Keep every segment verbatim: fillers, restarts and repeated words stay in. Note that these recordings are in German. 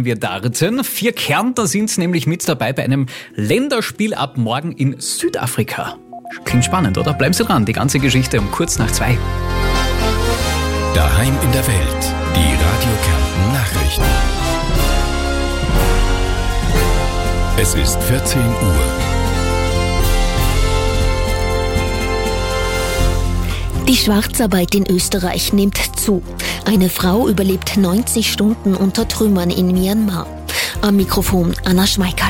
wir darten. Vier Kärntner sind nämlich mit dabei bei einem Länderspiel ab morgen in Südafrika. Klingt spannend, oder? Bleiben Sie dran, die ganze Geschichte um kurz nach zwei. Daheim in der Welt, die Radio Kärnten Nachrichten. Es ist vierzehn Uhr. Die Schwarzarbeit in Österreich nimmt zu. Eine Frau überlebt neunzig Stunden unter Trümmern in Myanmar. Am Mikrofon Anna Schmeickerl.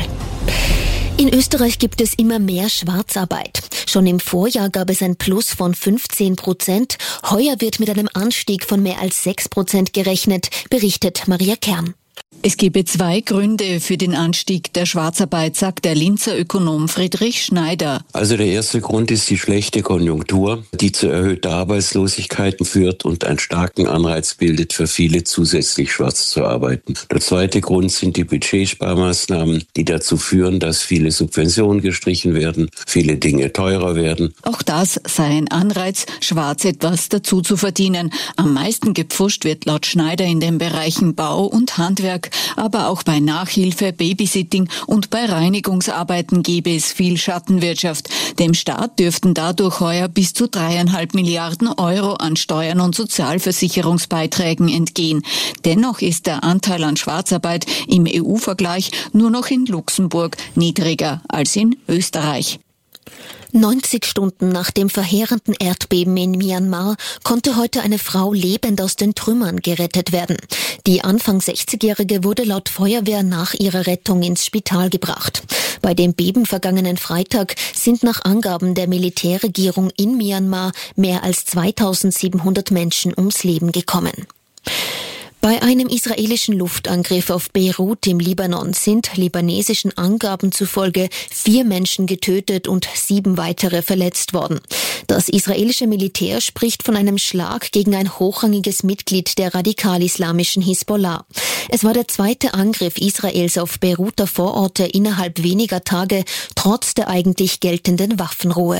In Österreich gibt es immer mehr Schwarzarbeit. Schon im Vorjahr gab es ein Plus von fünfzehn Prozent. Heuer wird mit einem Anstieg von mehr als sechs Prozent gerechnet, berichtet Maria Kern. Es gebe zwei Gründe für den Anstieg der Schwarzarbeit, sagt der Linzer Ökonom Friedrich Schneider. Also der erste Grund ist die schlechte Konjunktur, die zu erhöhter Arbeitslosigkeit führt und einen starken Anreiz bildet, für viele zusätzlich schwarz zu arbeiten. Der zweite Grund sind die Budgetsparmaßnahmen, die dazu führen, dass viele Subventionen gestrichen werden, viele Dinge teurer werden. Auch das sei ein Anreiz, schwarz etwas dazu zu verdienen. Am meisten gepfuscht wird laut Schneider in den Bereichen Bau und Handwerk. Aber auch bei Nachhilfe, Babysitting und bei Reinigungsarbeiten gäbe es viel Schattenwirtschaft. Dem Staat dürften dadurch heuer bis zu dreieinhalb Milliarden Euro an Steuern und Sozialversicherungsbeiträgen entgehen. Dennoch ist der Anteil an Schwarzarbeit im E U-Vergleich nur noch in Luxemburg niedriger als in Österreich. neunzig Stunden nach dem verheerenden Erdbeben in Myanmar konnte heute eine Frau lebend aus den Trümmern gerettet werden. Die Anfang sechzigjährige wurde laut Feuerwehr nach ihrer Rettung ins Spital gebracht. Bei dem Beben vergangenen Freitag sind nach Angaben der Militärregierung in Myanmar mehr als zweitausendsiebenhundert Menschen ums Leben gekommen. Bei einem israelischen Luftangriff auf Beirut im Libanon sind libanesischen Angaben zufolge vier Menschen getötet und sieben weitere verletzt worden. Das israelische Militär spricht von einem Schlag gegen ein hochrangiges Mitglied der radikal-islamischen Hisbollah. Es war der zweite Angriff Israels auf Beiruter Vororte innerhalb weniger Tage, trotz der eigentlich geltenden Waffenruhe.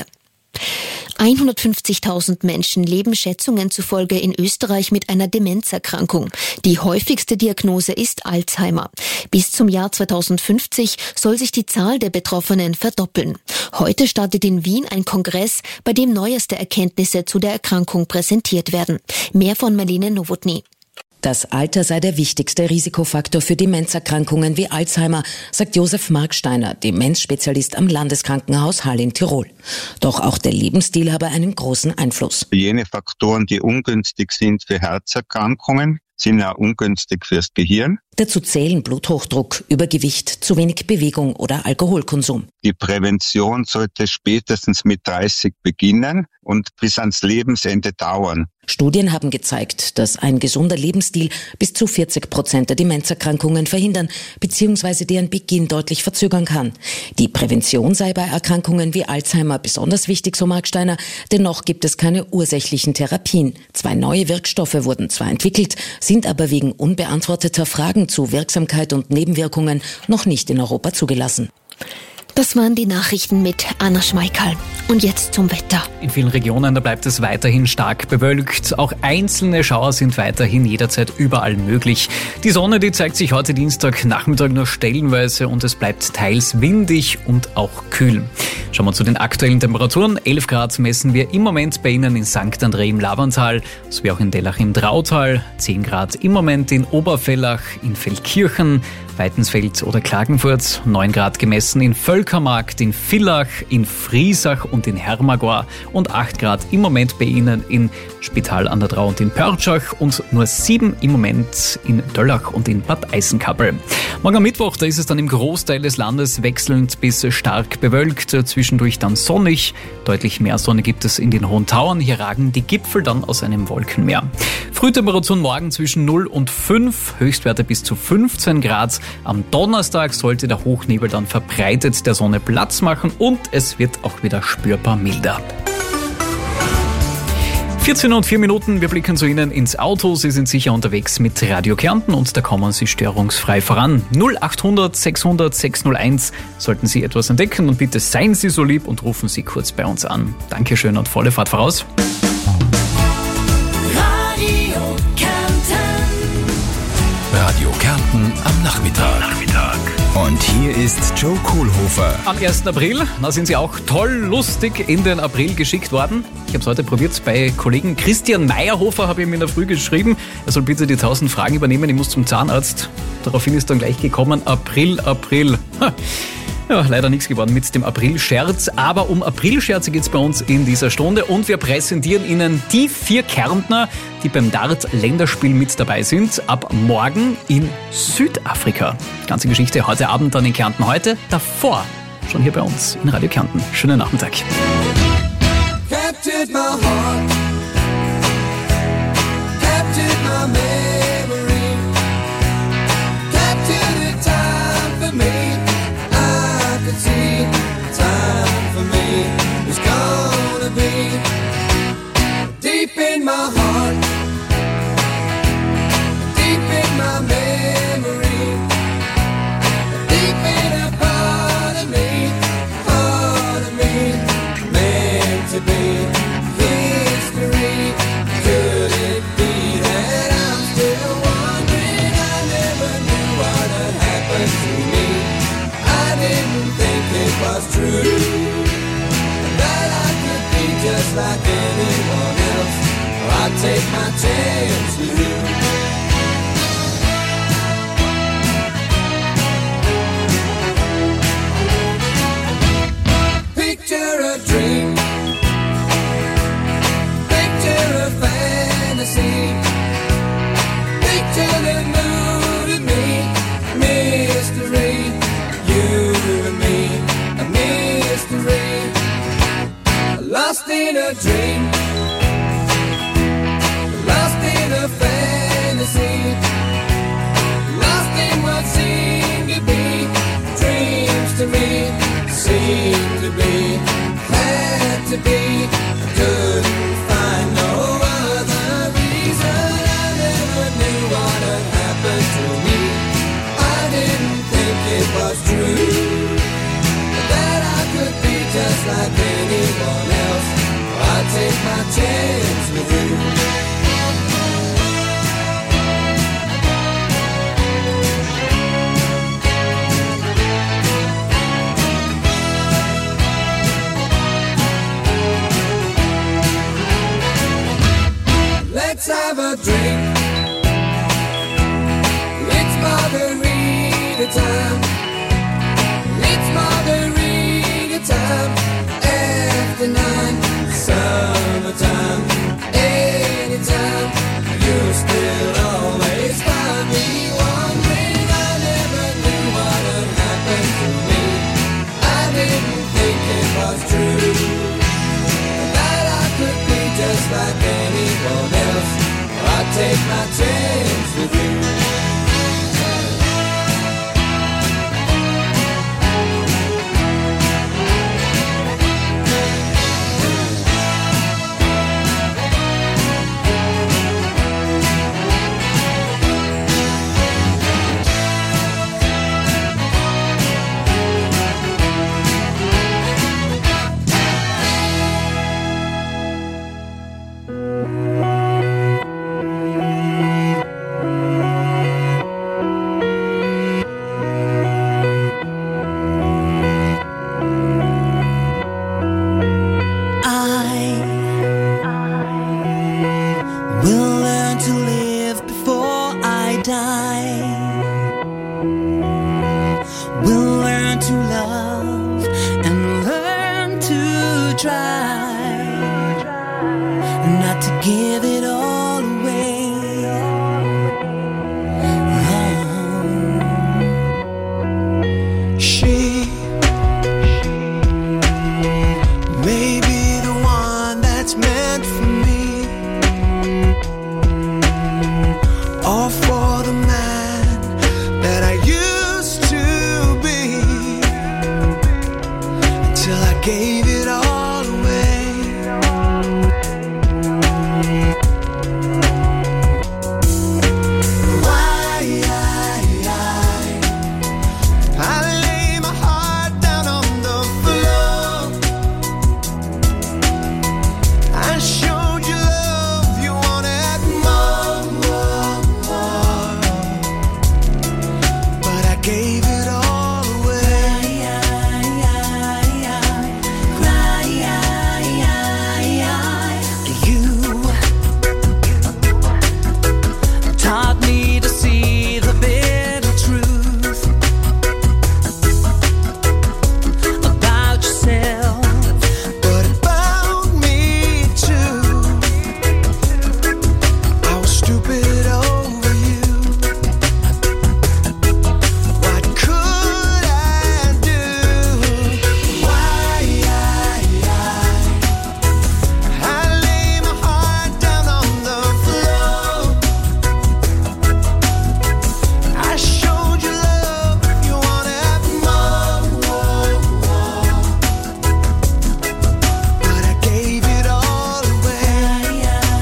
hundertfünfzigtausend Menschen leben Schätzungen zufolge in Österreich mit einer Demenzerkrankung. Die häufigste Diagnose ist Alzheimer. Bis zum Jahr zweitausendfünfzig soll sich die Zahl der Betroffenen verdoppeln. Heute startet in Wien ein Kongress, bei dem neueste Erkenntnisse zu der Erkrankung präsentiert werden. Mehr von Marlene Nowotny. Das Alter sei der wichtigste Risikofaktor für Demenzerkrankungen wie Alzheimer, sagt Josef Marksteiner, Demenzspezialist am Landeskrankenhaus Hall in Tirol. Doch auch der Lebensstil habe einen großen Einfluss. Jene Faktoren, die ungünstig sind für Herzerkrankungen, sind ja ungünstig fürs Gehirn. Dazu zählen Bluthochdruck, Übergewicht, zu wenig Bewegung oder Alkoholkonsum. Die Prävention sollte spätestens mit dreißig beginnen und bis ans Lebensende dauern. Studien haben gezeigt, dass ein gesunder Lebensstil bis zu vierzig Prozent der Demenzerkrankungen verhindern bzw. deren Beginn deutlich verzögern kann. Die Prävention sei bei Erkrankungen wie Alzheimer besonders wichtig, so Marksteiner. Dennoch gibt es keine ursächlichen Therapien. Zwei neue Wirkstoffe wurden zwar entwickelt, sind aber wegen unbeantworteter Fragen zu Wirksamkeit und Nebenwirkungen noch nicht in Europa zugelassen. Das waren die Nachrichten mit Anna Schmeickerl. Und jetzt zum Wetter. In vielen Regionen, da bleibt es weiterhin stark bewölkt. Auch einzelne Schauer sind weiterhin jederzeit überall möglich. Die Sonne, die zeigt sich heute Dienstag Nachmittag nur stellenweise und es bleibt teils windig und auch kühl. Schauen wir zu den aktuellen Temperaturen. elf Grad messen wir im Moment bei Ihnen in Sankt André im Lavantal, sowie auch in Dellach im Drautal. zehn Grad im Moment in Oberfellach, in Feldkirchen, Weitensfeld oder Klagenfurt. neun Grad gemessen in Völkermarkt, in Villach, in Friesach und in Hermagor. Und acht Grad im Moment bei Ihnen in Spital an der Drau und in Pörtschach. Und nur sieben im Moment in Döllach und in Bad Eisenkappel. Morgen am Mittwoch, da ist es dann im Großteil des Landes wechselnd bis stark bewölkt. Zwischendurch dann sonnig. Deutlich mehr Sonne gibt es in den Hohen Tauern. Hier ragen die Gipfel dann aus einem Wolkenmeer. Frühtemperaturen morgen zwischen null und fünf, Höchstwerte bis zu fünfzehn Grad. Am Donnerstag sollte der Hochnebel dann verbreitet der Sonne Platz machen und es wird auch wieder spürbar milder. vierzehn und vier Minuten, wir blicken zu Ihnen ins Auto. Sie sind sicher unterwegs mit Radio Kärnten und da kommen Sie störungsfrei voran. null achthundert sechshundert sechshunderteins sollten Sie etwas entdecken und bitte seien Sie so lieb und rufen Sie kurz bei uns an. Dankeschön und volle Fahrt voraus. Radio Kärnten am Nachmittag. Nachmittag. Und hier ist Joe Kohlhofer. Am ersten April, da sind Sie auch toll lustig in den April geschickt worden. Ich habe es heute probiert bei Kollegen Christian Meyerhofer, habe ich ihm in der Früh geschrieben. Er soll bitte die tausend Fragen übernehmen, ich muss zum Zahnarzt. Daraufhin ist dann gleich gekommen, April, April. Ha. Ja, leider nichts geworden mit dem April-Scherz, aber um April-Scherze geht es bei uns in dieser Stunde und wir präsentieren Ihnen die vier Kärntner, die beim Dart-Länderspiel mit dabei sind, ab morgen in Südafrika. Ganze Geschichte heute Abend dann in Kärnten, heute davor schon hier bei uns in Radio Kärnten. Schönen Nachmittag. Captured my heart, captured my memory, captured the time for me. See, time for me is gonna be deep in my heart, deep in my memory, deep in a part of me, part of me, meant to be history. Could it be that I'm still wondering? I never knew what had happened to me. I didn't think it was true, that I could be just like anyone else. I'd take my chance with you. Picture a dream, picture a fantasy, picture the mood of me, mystery. You and me, a mystery, lost in a dream, lost in a fantasy, lost in what seemed to be dreams to me, seemed to be, had to be, couldn't find no other reason. I never knew what had happened to me. I didn't think it was true, that I could be just like anyone else. I'd take my chance with you. Let's have a drink, it's margarita time, it's margarita time, after nine, summertime, anytime, you still always find me wondering. I never knew what had happened to me. I didn't think it was true, that I could be just like anyone else. I'd take my chance with you. gave it all away. You taught me to see the bitter truth about yourself, but about me too. I was stupid over you. What could I do? Why I, I, I lay my heart down on the floor. I showed you love, you wanted more, but I gave it all away.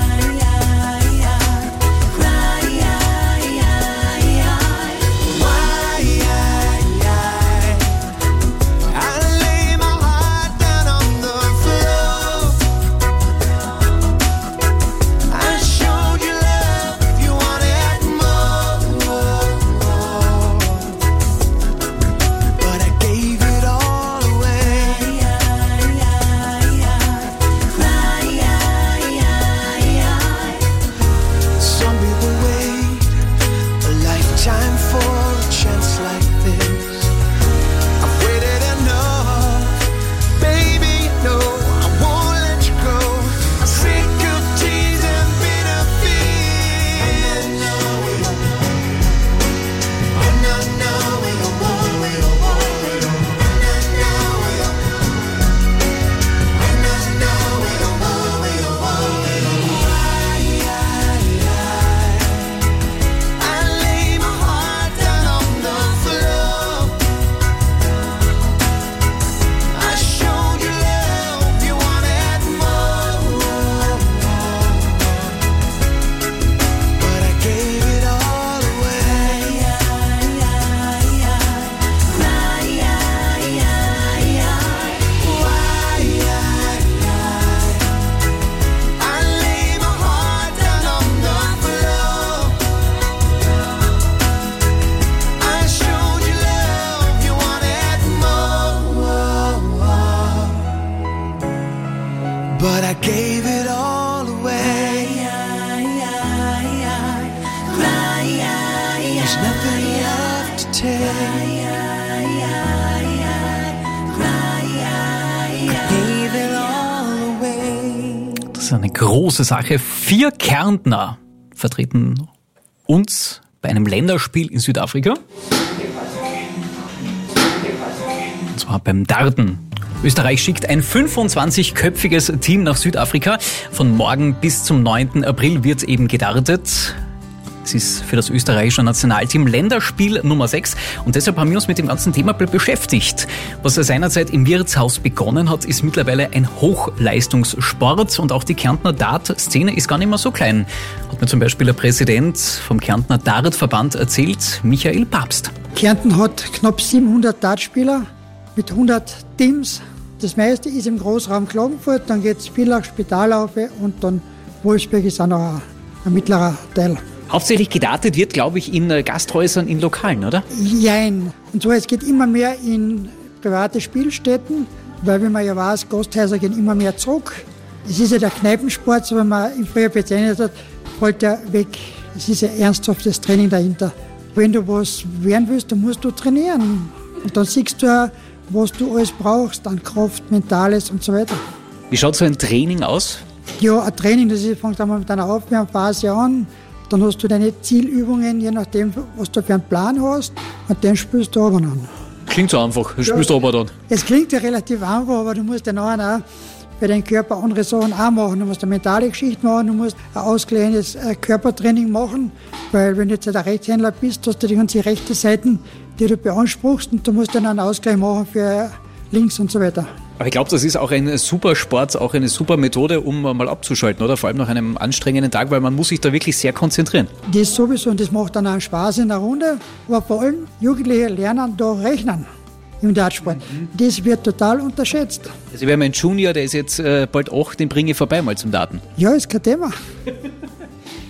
Why I, I lay my heart down on the floor. I showed you love, you wanted more, but I gave it all away. Some people wait a lifetime for a chance like this. I've waited enough, baby, no, I won't let you go. I'm sick of tears and bitter fears. Oh no, no, we don't want, we don't want, we don't want. Oh no, no, we don't want, we don't want, we don't want. I lay my heart down on the floor. I showed you love, you wanted more, but I gave it all away. I lay my heart down on the floor. I showed you love, you wanted more, but I gave it all away. There's nothing left to take. I gave it all away. Das ist eine große Sache. Vier Kärntner vertreten uns bei einem Länderspiel in Südafrika. Und zwar beim Darten. Österreich schickt ein fünfundzwanzigköpfiges Team nach Südafrika. Von morgen bis zum neunten April wird eben gedartet. Es ist für das österreichische Nationalteam Länderspiel Nummer sechs und deshalb haben wir uns mit dem ganzen Thema beschäftigt. Was seinerzeit im Wirtshaus begonnen hat, ist mittlerweile ein Hochleistungssport und auch die Kärntner Dart-Szene ist gar nicht mehr so klein. Hat mir zum Beispiel der Präsident vom Kärntner Dart-Verband erzählt, Michael Papst. Kärnten hat knapp siebenhundert Dartspieler mit hundert Teams. Das meiste ist im Großraum Klagenfurt, dann geht es Villach, Spitalaufe und dann Wolfsburg ist auch noch ein, ein mittlerer Teil. Hauptsächlich gedartet wird, glaube ich, in Gasthäusern, in Lokalen, oder? Jein. Und so, es geht immer mehr in private Spielstätten, weil, wie man ja weiß, Gasthäuser gehen immer mehr zurück. Es ist ja der Kneipensport, so wenn man im Frühjahr bezeichnet hat, fällt der weg. Es ist ja ernsthaftes Training dahinter. Wenn du was werden willst, dann musst du trainieren. Und dann siehst du ja, was du alles brauchst an Kraft, Mentales und so weiter. Wie schaut so ein Training aus? Ja, ein Training, das ist, fängt einmal mit einer Aufwärmphase an. Dann hast du deine Zielübungen, je nachdem, was du für einen Plan hast. Und den spielst du aber dann. Klingt so einfach, das spielst du aber dann. Es klingt ja relativ einfach, aber du musst ja nachher auch für deinen Körper andere Sachen auch machen. Du musst eine mentale Geschichte machen, du musst ein ausgeglichenes Körpertraining machen. Weil wenn du jetzt ein Rechtshändler bist, hast du die ganze rechte Seite, die du beanspruchst, und du musst dann einen Ausgleich machen für links und so weiter. Aber ich glaube, das ist auch ein super Sport, auch eine super Methode, um mal abzuschalten, oder? Vor allem nach einem anstrengenden Tag, weil man muss sich da wirklich sehr konzentrieren. Das sowieso, und das macht dann auch Spaß in der Runde. Aber vor allem Jugendliche lernen da rechnen im Dartsport. Mhm. Das wird total unterschätzt. Also wir haben einen Junior, der ist jetzt äh, bald acht, den bringe ich vorbei mal zum Daten. Ja, ist kein Thema.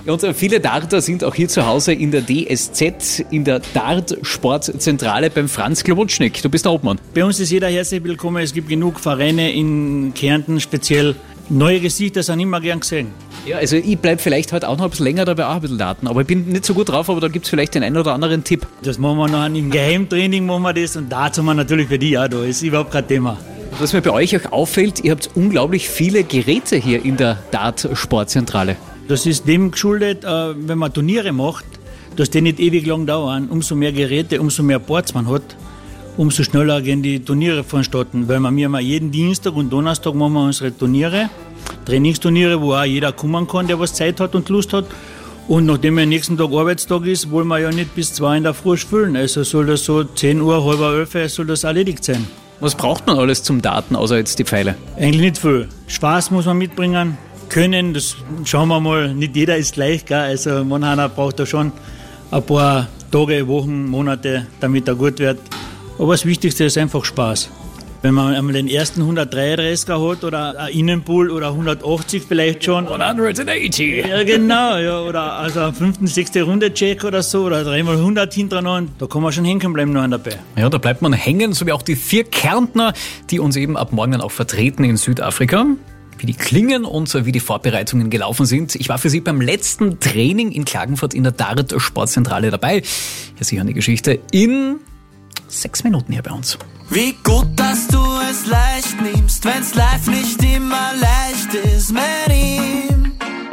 Ja, und viele Darter sind auch hier zu Hause in der D S Z, in der Dart-Sportzentrale beim Franz Klobutschnik. Du bist der Obmann. Bei uns ist jeder herzlich willkommen. Es gibt genug Vereine in Kärnten, speziell neue Gesichter sind immer gern gesehen. Ja, also ich bleibe vielleicht heute auch noch ein bisschen länger dabei, auch ein bisschen Daten. Aber ich bin nicht so gut drauf, aber da gibt es vielleicht den einen oder anderen Tipp. Das machen wir noch im Geheimtraining, machen wir das. Und dazu haben wir natürlich für die auch da. Ist überhaupt kein Thema. Was mir bei euch auch auffällt, ihr habt unglaublich viele Geräte hier in der Dart-Sportzentrale. Das ist dem geschuldet, wenn man Turniere macht, dass die nicht ewig lang dauern. Umso mehr Geräte, umso mehr Boards man hat, umso schneller gehen die Turniere vonstatten. Weil wir immer jeden Dienstag und Donnerstag machen wir unsere Turniere, Trainingsturniere, wo auch jeder kommen kann, der was Zeit hat und Lust hat. Und nachdem am nächsten Tag Arbeitstag ist, wollen wir ja nicht bis zwei in der Früh spielen. Also soll das so zehn Uhr, halb elf soll das erledigt sein. Was braucht man alles zum Daten, außer jetzt die Pfeile? Eigentlich nicht viel. Spaß muss man mitbringen. Können, das schauen wir mal, nicht jeder ist gleich, gell? Also mancher braucht da schon ein paar Tage, Wochen, Monate, damit er gut wird. Aber das Wichtigste ist einfach Spaß. Wenn man einmal den ersten hundertdreiunddreißiger hat oder ein Innenpool oder hundertachtzig vielleicht schon. hundertachtzig! Ja genau, ja, oder also einen fünften, sechste Runde Check oder so oder dreimal hundert hintereinander, da kann man schon hängen bleiben noch dabei. Ja, da bleibt man hängen, so wie auch die vier Kärntner, die uns eben ab morgen dann auch vertreten in Südafrika. Wie die klingen und wie die Vorbereitungen gelaufen sind. Ich war für Sie beim letzten Training in Klagenfurt in der Dart-Sportzentrale dabei. Hier Sie hören die Geschichte in sechs Minuten hier bei uns. Wie gut, dass du es leicht nimmst, wenn's live nicht immer leicht ist mit ihm.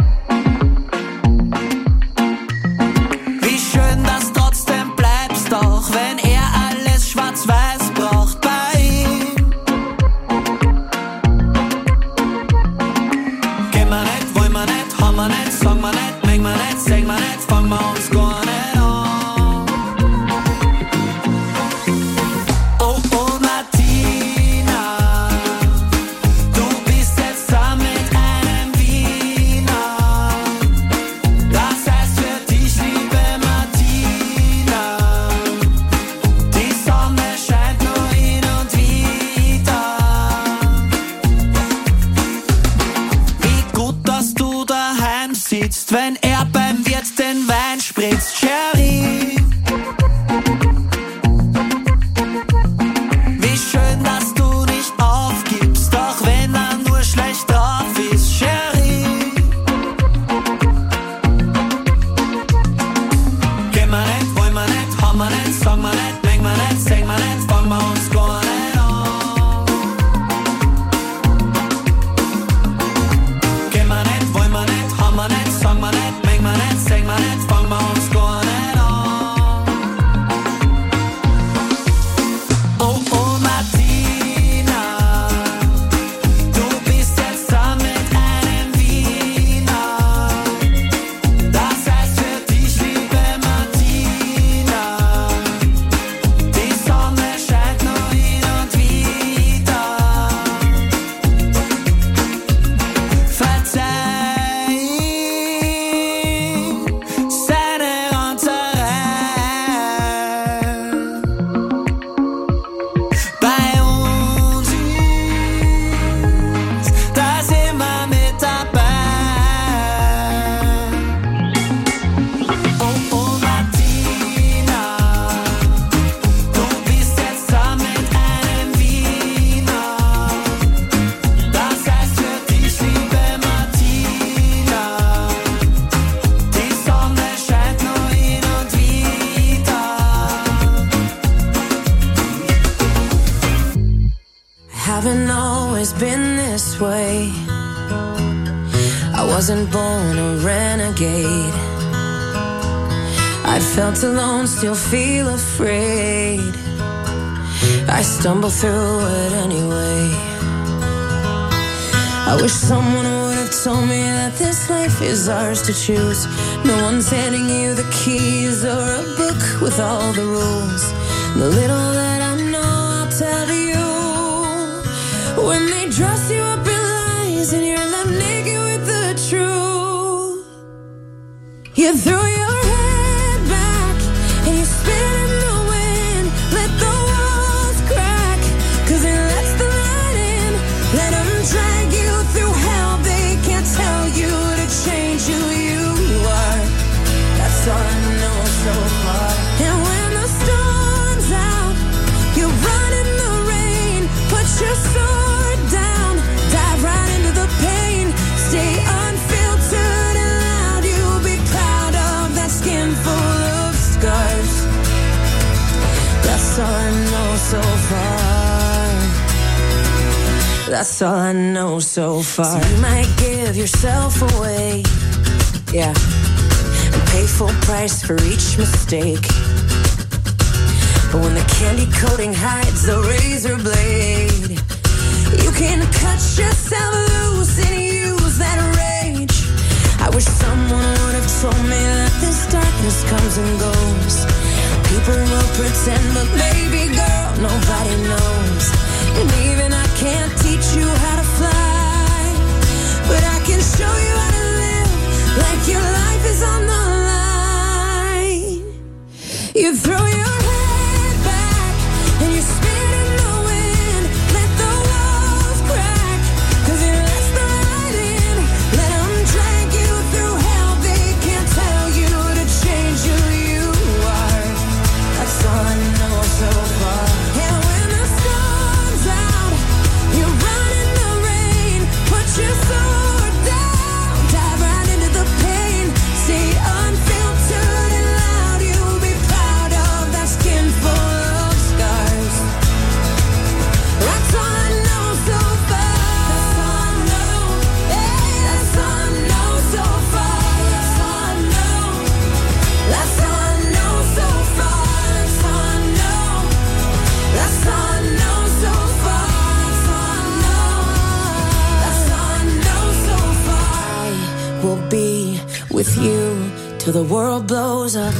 Wie schön, dass trotzdem bleibst, auch wenn er alles schwarz-weiß braucht bei ihm. Gehen wir nicht, wollen wir nicht, haben wir nicht, sagen wir nicht, mengen wir nicht, singen wir nicht, fangen wir uns gar nicht an. Wenn er beim Wirt den Wein spritzt, Sherry. Wie schön, dass du nicht aufgibst, auch wenn er nur schlecht drauf ist, Sherry. Gehen wir nicht, wollen wir nicht, haben wir nicht, sagen wir nicht, mengen wir nicht, singen wir nicht, fangen wir uns gar nicht an. Gehen wir nicht, wollen wir nicht, haben wir nicht, sagen wir nicht, mengen wir nicht, singen wir nicht, fangen wir uns gar nicht an. Oh, oh, Martina, du bist jetzt da mit einem Wiener. Das heißt für dich, liebe Martina, die Sonne scheint nur hin und wieder. Verzeih seine Ranzerei. Bei uns ist das immer mit dabei. Oh, oh, Martina, du bist jetzt da mit einem Wiener. Das heißt für dich, liebe Martina, die Sonne scheint nur hin und wieder. Haven't always been this way. I wasn't born a renegade. I felt alone, still feel afraid. I stumble through it anyway. I wish someone would have told me that this life is ours to choose. No one's handing you the keys or a book with all the rules. The little that I know, I'll tell you. When they dress you up in lies and you're left naked with the truth, you throw your head back and you spin in the wind. Let the walls crack, cause it lets the light in. Let them drag you through hell. They can't tell you to change who you are. know so far. That's all I know so far. So you might give yourself away, yeah, and pay full price for each mistake. But when the candy coating hides the razor blade, you can cut yourself loose and use that rage. I wish someone would have told me that this darkness comes and goes. People will pretend, but baby girl, nobody knows. And even I can't teach you how to fly, but I can show you how to live like your life is on the line. You throw your head back and you spin in the wind. Let the walls crack, cause it lets the light in. Let them drag you through hell. They can't tell you to change who you are. That's all I know so far. And when the storm's out, you run in the rain. Put your sword down, dive right into the pain. Stay unfiltered and loud. You'll be proud of that skin full of scars. That's all I know so far. That's all I know. Hey, that's all I know so far. That's all I know. That's all I know so far. That's all I know. That's all I know so far. That's all I know. That's all I know so far. I will be with you till the world blows up.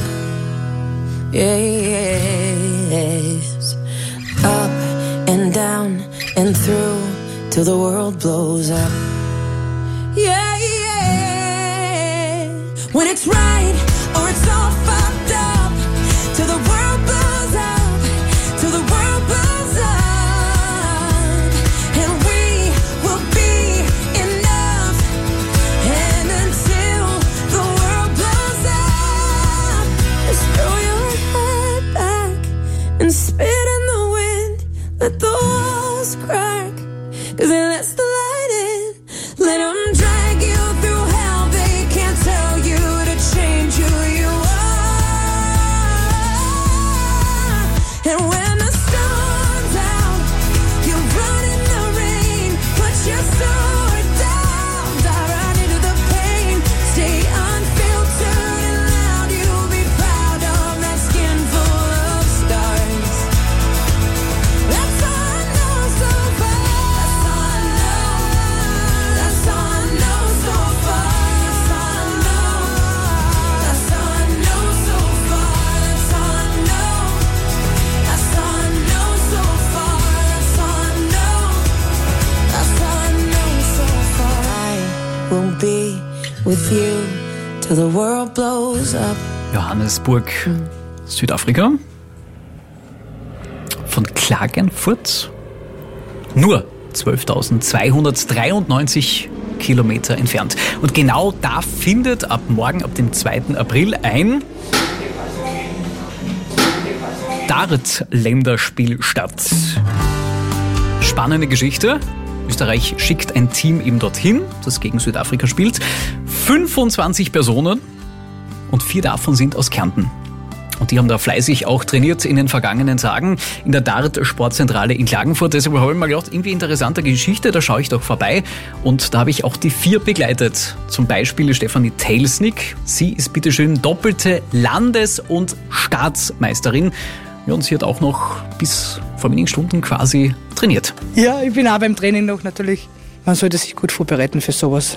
Yes. Up and down and through till the world blows up. Yeah, yeah. When it's right or it's all fucked up, till the world blows up, till the world blows up, and we will be enough. And until the world blows up, just throw your head back and spit in the wind. Let the walls crack, cause it lets the light in. Let them drag you through hell. They can't tell you to change who you are. And when the storm's out, you run in the rain. Put your sword down, dive right into the pain. Stay unfiltered and loud. You'll be proud of that skin full of scars. That's all I know so far. That's all I know. That's all I know so far. That's all I know. That's all I know so far. That's all I know. That's all I know so far. That's all I know. That's all I know so far. I will be with you till the world blows up. Johannesburg, Südafrika. Von Klagenfurt. Nur zwölftausendzweihundertdreiundneunzig Kilometer entfernt. Und genau da findet ab morgen, ab dem zweiten April, ein Dart-Länderspiel statt. Spannende Geschichte. Österreich schickt ein Team eben dorthin, das gegen Südafrika spielt. fünfundzwanzig Personen und vier davon sind aus Kärnten. Und die haben da fleißig auch trainiert in den vergangenen Tagen in der Dart-Sportzentrale in Klagenfurt. Deshalb habe ich mir gedacht, irgendwie interessante Geschichte, da schaue ich doch vorbei. Und da habe ich auch die vier begleitet. Zum Beispiel die Stefanie Telsnick. Sie ist bitteschön doppelte Landes- und Staatsmeisterin. Ja, und sie hat auch noch bis vor wenigen Stunden quasi trainiert. Ja, ich bin auch beim Training noch natürlich. Man sollte sich gut vorbereiten für sowas.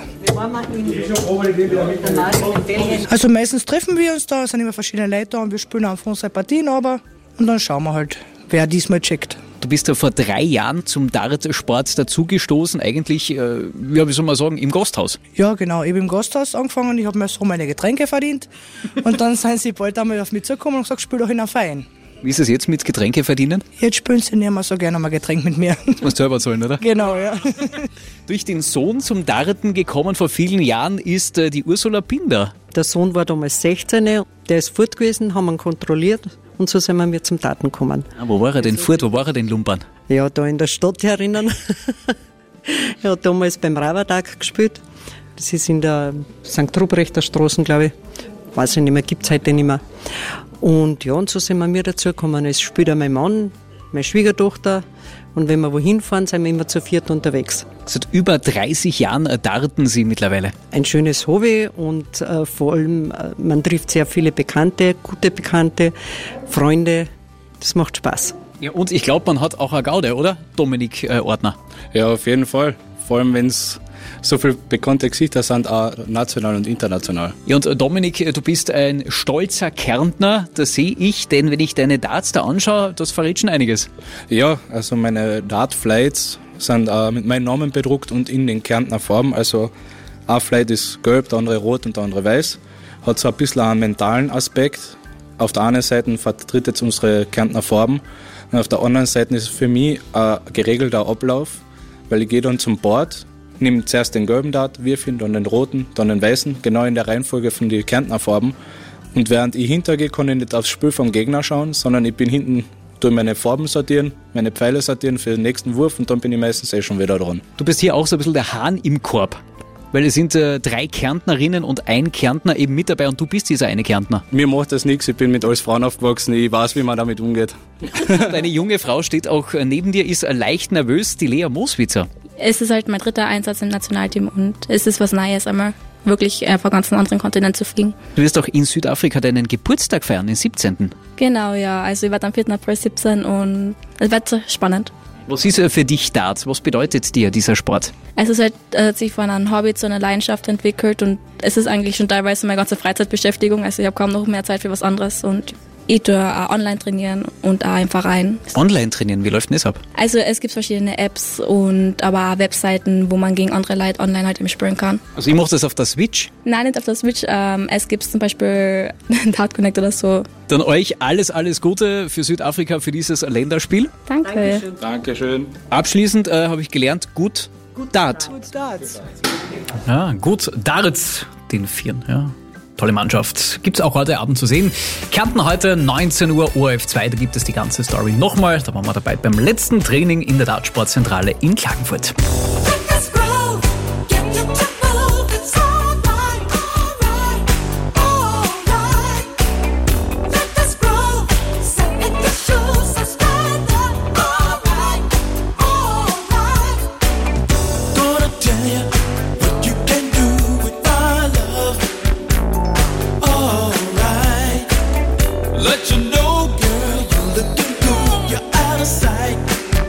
Also meistens treffen wir uns da, es sind immer verschiedene Leute da und wir spielen einfach unsere Partien, aber und dann schauen wir halt, wer diesmal checkt. Du bist ja vor drei Jahren zum Dart-Sport dazugestoßen, eigentlich, äh, ja, wie soll man sagen, im Gasthaus. Ja, genau, ich habe im Gasthaus angefangen, ich habe mir so meine Getränke verdient und dann sind sie bald einmal auf mich zugekommen und gesagt, spiel doch in einem Verein. Wie ist es jetzt mit Getränke verdienen? Jetzt spielen sie nicht mehr so gerne mal Getränk mit mir. Das musst du selber zahlen, oder? Genau, ja. Durch den Sohn zum Darten gekommen vor vielen Jahren ist äh, die Ursula Binder. Der Sohn war damals sechzehn, der ist fort gewesen, haben ihn kontrolliert und so sind wir zum Darten gekommen. Ah, wo war er denn fort? Wo war er denn Lumpern? Ja, da in der Stadt herinnen. Er hat damals beim Ravatag gespielt. Das ist in der Sankt Ruprechter Straße, glaube ich. Weiß ich nicht mehr, gibt es heute nicht mehr. Und ja, und so sind wir mir dazu gekommen. Es spielt auch mein Mann meine Schwiegertochter. Und wenn wir wohin fahren, sind wir immer zu viert unterwegs. Seit über dreißig Jahren darten Sie mittlerweile. Ein schönes Hobby und äh, vor allem, äh, man trifft sehr viele Bekannte, gute Bekannte, Freunde. Das macht Spaß. Ja, und ich glaube, man hat auch eine Gaude, oder? Dominik äh, Ortner. Ja, auf jeden Fall. Vor allem, wenn es so viele bekannte Gesichter sind, auch national und international. Ja, und Dominik, du bist ein stolzer Kärntner, das sehe ich, denn wenn ich deine Darts da anschaue, das verrät schon einiges. Ja, also meine Dart-Flights sind äh, mit meinem Namen bedruckt und in den Kärntner Farben. Also ein Flight ist gelb, der andere rot und der andere weiß. Hat so ein bisschen einen mentalen Aspekt. Auf der einen Seite vertritt jetzt unsere Kärntner Farben und auf der anderen Seite ist es für mich ein geregelter Ablauf, weil ich gehe dann zum Board, nehme zuerst den gelben Dart, wirf ihn, dann den roten, dann den weißen, genau in der Reihenfolge von den Kärntner Farben. Und während ich hintergehe, kann ich nicht aufs Spiel vom Gegner schauen, sondern ich bin hinten, tue meine Farben sortieren, meine Pfeile sortieren für den nächsten Wurf und dann bin ich meistens eh schon wieder dran. Du bist hier auch so ein bisschen der Hahn im Korb. Weil es sind äh, drei Kärntnerinnen und ein Kärntner eben mit dabei und du bist dieser eine Kärntner. Mir macht das nichts, ich bin mit alles Frauen aufgewachsen, ich weiß, wie man damit umgeht. Deine junge Frau steht auch neben dir, ist leicht nervös, die Lea Moswitzer. Es ist halt mein dritter Einsatz im Nationalteam und es ist was Neues, einmal wirklich einfach ganz einen anderen Kontinent zu fliegen. Du wirst auch in Südafrika deinen Geburtstag feiern, den siebzehnten Genau, ja, also ich werde am vierten April siebzehn und es wird spannend. Was ist für dich Dart? Was bedeutet dir dieser Sport? Es ist halt, äh, hat sich von einem Hobby zu einer Leidenschaft entwickelt und es ist eigentlich schon teilweise meine ganze Freizeitbeschäftigung. Also ich habe kaum noch mehr Zeit für was anderes und ich tue auch online trainieren und auch im Verein. Online trainieren, wie läuft denn das ab? Also es gibt verschiedene Apps und aber auch Webseiten, wo man gegen andere Leute online halt eben spielen kann. Also ich mache das auf der Switch? Nein, nicht auf der Switch. Ähm, es gibt zum Beispiel Dart Connect oder so. Dann euch alles, alles Gute für Südafrika, für dieses Länderspiel. Danke. Dankeschön. Dankeschön. Abschließend äh, habe ich gelernt, gut, gut Dart. Gut Darts. Ja, gut Darts, den Vieren, ja. Tolle Mannschaft. Gibt's auch heute Abend zu sehen. Kärnten heute neunzehn Uhr, O R F zwei, da gibt es die ganze Story nochmal. Da waren wir dabei beim letzten Training in der Dartsportzentrale in Klagenfurt. Let you know, girl, you're looking good, you're out of sight.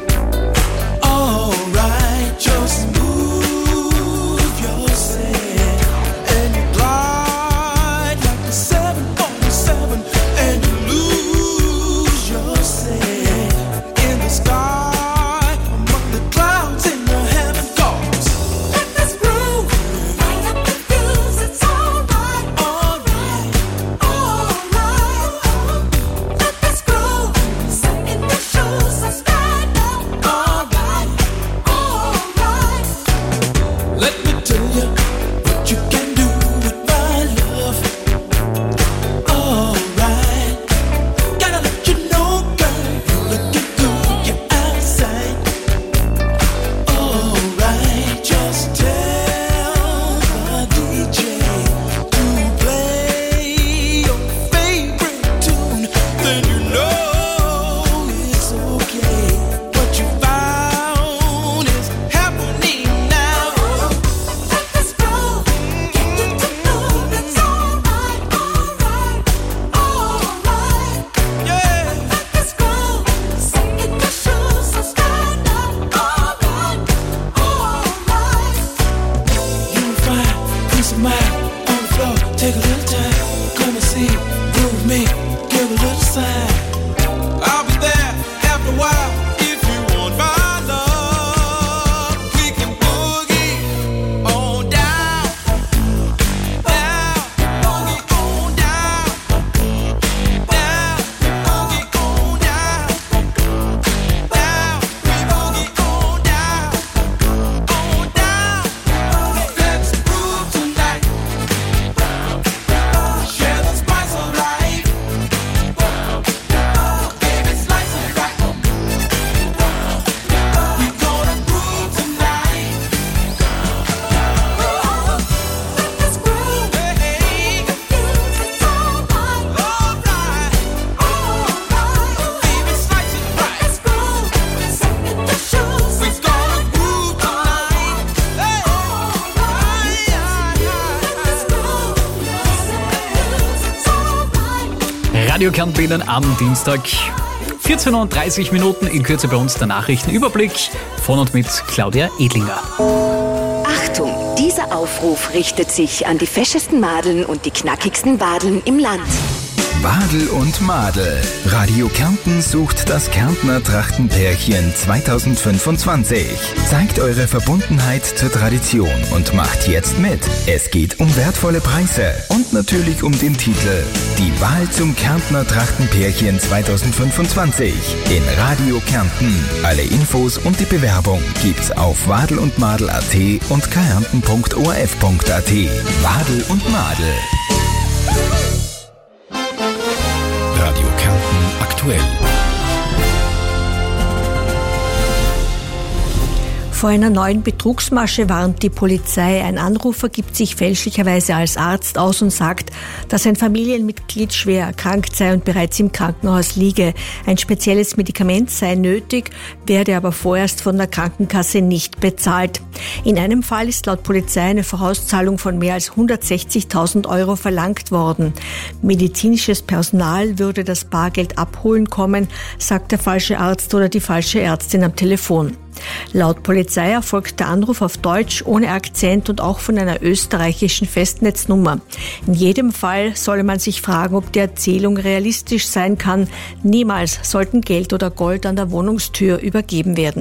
Alright, just move yourself and you glide like a seven forty-seven and you lose yourself in the sky among the clouds in the heaven cause. Let this groove light up the fuse, it's alright, alright, alright. Let this groove set in the shoes, so stand up, alright, alright. Radio Kärnten Ihnen am Dienstag. vierzehn Uhr dreißig Minuten, in Kürze bei uns der Nachrichtenüberblick von und mit Claudia Edlinger. Achtung, dieser Aufruf richtet sich an die feschesten Madeln und die knackigsten Wadeln im Land. Wadel und Madel. Radio Kärnten sucht das Kärntner Trachtenpärchen zweitausendfünfundzwanzig. Zeigt eure Verbundenheit zur Tradition und macht jetzt mit. Es geht um wertvolle Preise und natürlich um den Titel Die Wahl zum Kärntner Trachtenpärchen zweitausendfünfundzwanzig in Radio Kärnten. Alle Infos und die Bewerbung gibt's auf wadelundmadel.at und kärnten punkt o r f punkt a t. Wadel und Madel. Radio Kärnten aktuell. Vor einer neuen Betrugsmasche warnt die Polizei. Ein Anrufer gibt sich fälschlicherweise als Arzt aus und sagt, dass ein Familienmitglied schwer erkrankt sei und bereits im Krankenhaus liege. Ein spezielles Medikament sei nötig, werde aber vorerst von der Krankenkasse nicht bezahlt. In einem Fall ist laut Polizei eine Vorauszahlung von mehr als hundertsechzigtausend Euro verlangt worden. Medizinisches Personal würde das Bargeld abholen kommen, sagt der falsche Arzt oder die falsche Ärztin am Telefon. Laut Polizei erfolgt der Anruf auf Deutsch ohne Akzent und auch von einer österreichischen Festnetznummer. In jedem Fall solle man sich fragen, ob die Erzählung realistisch sein kann. Niemals sollten Geld oder Gold an der Wohnungstür übergeben werden.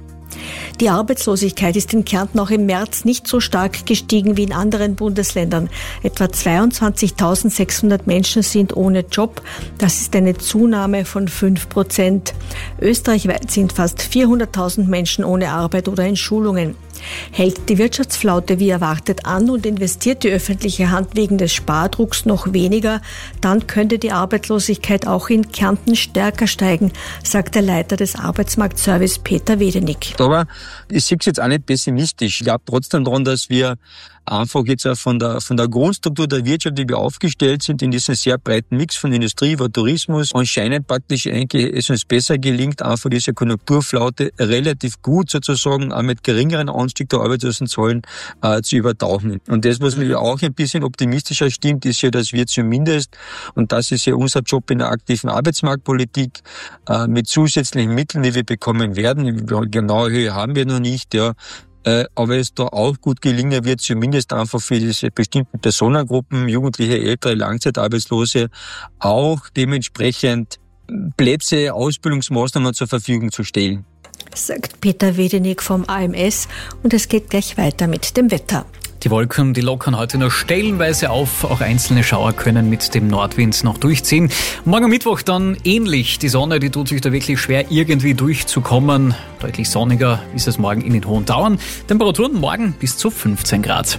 Die Arbeitslosigkeit ist in Kärnten auch im März nicht so stark gestiegen wie in anderen Bundesländern. Etwa zweiundzwanzigtausendsechshundert Menschen sind ohne Job. Das ist eine Zunahme von fünf Prozent. Österreichweit sind fast vierhunderttausend Menschen ohne Arbeit oder in Schulungen. Hält die Wirtschaftsflaute wie erwartet an und investiert die öffentliche Hand wegen des Spardrucks noch weniger, dann könnte die Arbeitslosigkeit auch in Kärnten stärker steigen, sagt der Leiter des Arbeitsmarktservice Peter Wedenig. Aber ich sehe es jetzt auch nicht pessimistisch. Ich glaube trotzdem daran, dass wir einfach jetzt auch von der, von der Grundstruktur der Wirtschaft, wie wir aufgestellt sind, in diesem sehr breiten Mix von Industrie über Tourismus, anscheinend praktisch eigentlich es uns besser gelingt, einfach diese Konjunkturflaute relativ gut sozusagen auch mit geringeren Anstieg der Arbeitslosenzahlen äh, zu übertauchen. Und das, was mich auch ein bisschen optimistischer stimmt, ist ja, dass wir zumindest, und das ist ja unser Job in der aktiven Arbeitsmarktpolitik, äh, mit zusätzlichen Mitteln, die wir bekommen werden, genaue Höhe haben wir noch nicht, ja, aber es da auch gut gelingen wird, zumindest einfach für diese bestimmten Personengruppen, Jugendliche, Ältere, Langzeitarbeitslose, auch dementsprechend Plätze, Ausbildungsmaßnahmen zur Verfügung zu stellen. Sagt Peter Wedenig vom A M S und es geht gleich weiter mit dem Wetter. Die Wolken, die lockern heute nur stellenweise auf. Auch einzelne Schauer können mit dem Nordwind noch durchziehen. Morgen Mittwoch dann ähnlich. Die Sonne, die tut sich da wirklich schwer, irgendwie durchzukommen. Deutlich sonniger ist es morgen in den hohen Tauern. Temperaturen morgen bis zu fünfzehn Grad.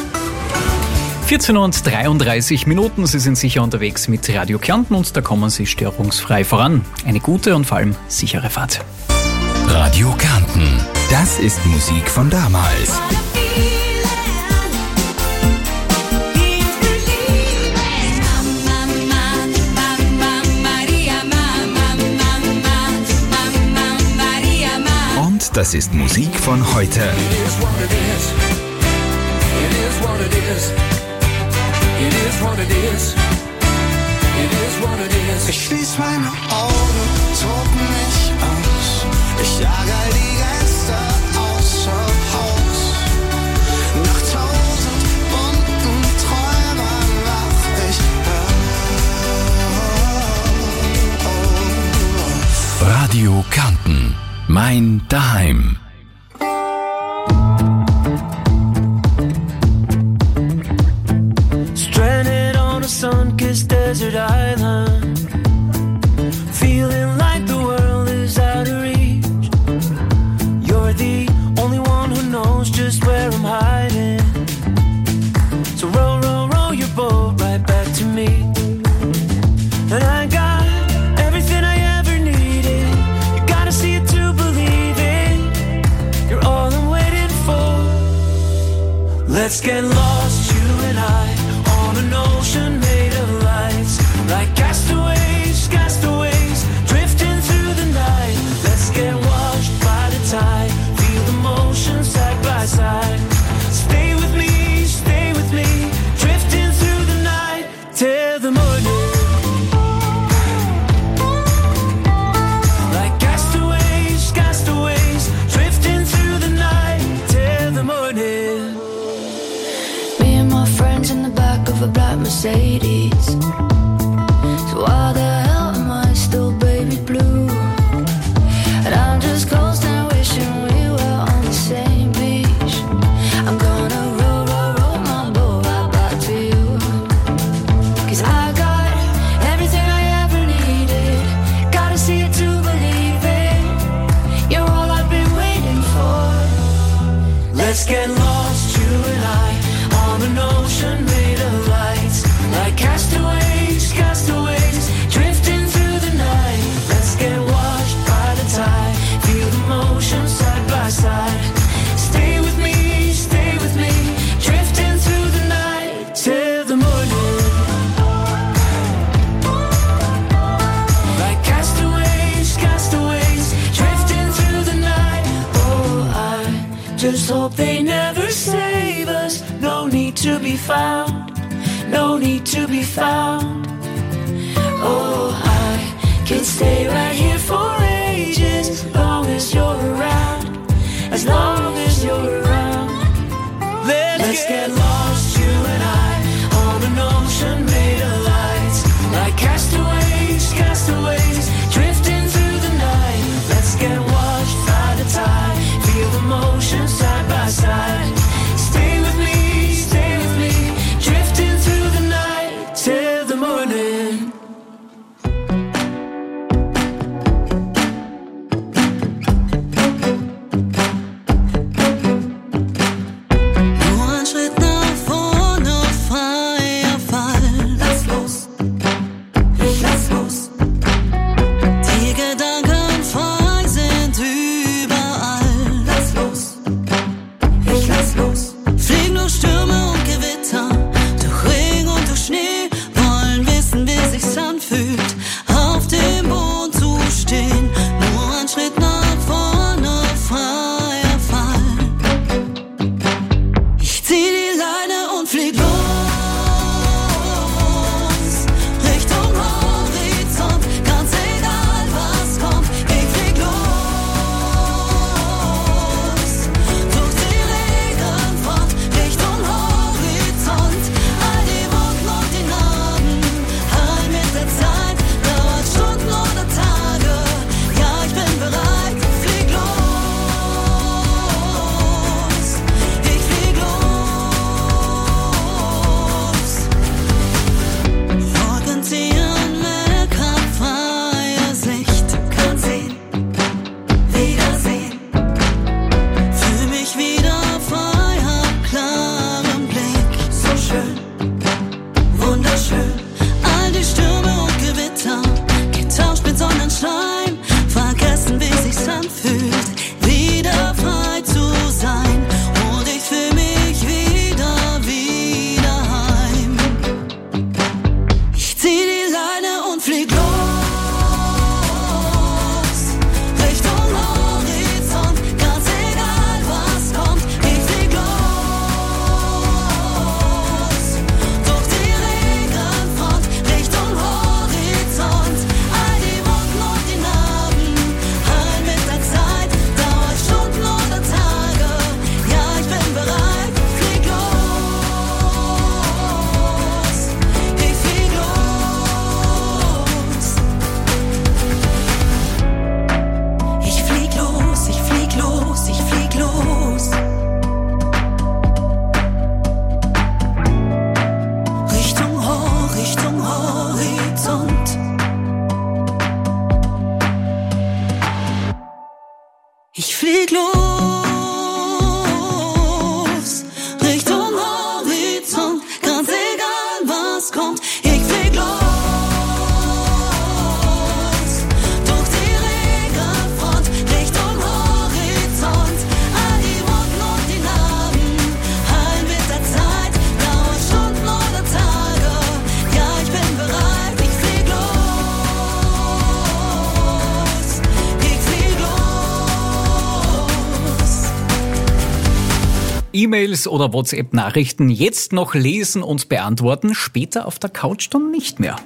vierzehn Uhr dreiunddreißig Minuten. Sie sind sicher unterwegs mit Radio Kärnten und da kommen Sie störungsfrei voran. Eine gute und vor allem sichere Fahrt. Radio Kärnten. Das ist Musik von damals. Das ist Musik von heute. Ich schließ meine Augen, tob mich aus. Ich jag all die Geister außer Haus. Nach tausend bunten Träumen wach ich auf. Radio Kärnten. Mein Daheim. Stranded on a sun-kissed desert island, feeling like the world is out of reach. You're the only one who knows just where I'm hiding. So row, row, row your boat right back to me. And I got everything I ever needed. You gotta see it to believe it. You're all I'm waiting for. Let's get lost, you and I, on an ocean made of lights. Like castaways, castaways, drifting through the night. Let's get washed by the tide. Feel the motion side by side. Stay with me, stay with me, drifting through the night till the morning. just hope they never save us. No need to be found, no need to be found. Oh, I can stay right here for ages, as long as you're around, as long as you're around. Let's, Let's get, get lost, you and I, on an ocean made of lights, like castaways, castaways, drifting through the night. Let's get washed by the tide, feel the motion side by side. Stay with me, stay with me, drifting through the night till the morning. E-Mails oder WhatsApp-Nachrichten jetzt noch lesen und beantworten, später auf der Couch dann nicht mehr.